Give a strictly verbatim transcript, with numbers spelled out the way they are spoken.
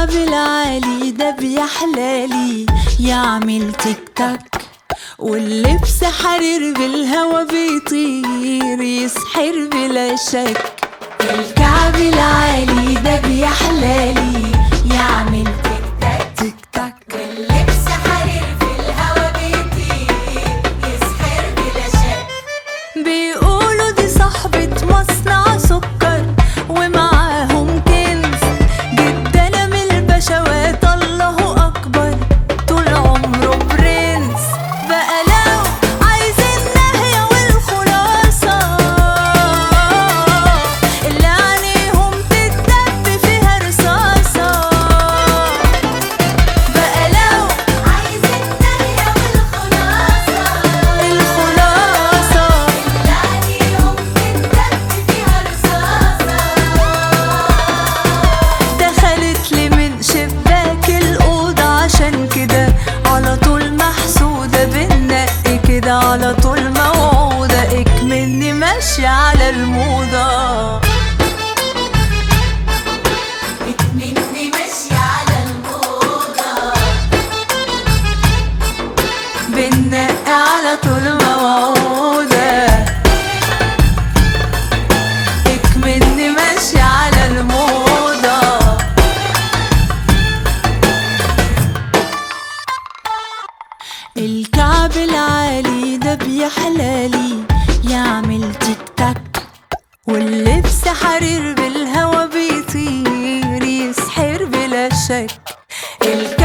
الكعب العالي ده بيحلالي يعمل تيك تاك، واللبس حرير بالهوا بيطير يسحر بلا شك. الكعب العالي ده بيحلالي يعمل تيك تاك تيك تاك، واللبس حرير في الهوا بيطير يسحر بلا شك. بيقولوا دي صاحبة مصنع سكر ومعاهم كنز، جدنا من البشوات الله أكبر طول عمره برنس. بقى لو عايز النهية والخلاصة اللي عينيهم تتدب فيها رصاصة، بقى لو عايز النهية والخلاصة الخلاصة اللي عينيهم تتدب فيها رصاصة. دخلت لي من شباك الأوضة عشان كده على طول محسودة بالنقي كده، على طول موعودة اكمني ماشية على الموضة، اكمني ماشية على الموضة، بالنقي على طول موعودة اكمني ماشية على الموضة. الكعب العالي ده بيحلالي يعمل تيك تاك، واللبس حرير بالهوا بيطير يسحر بلا شك.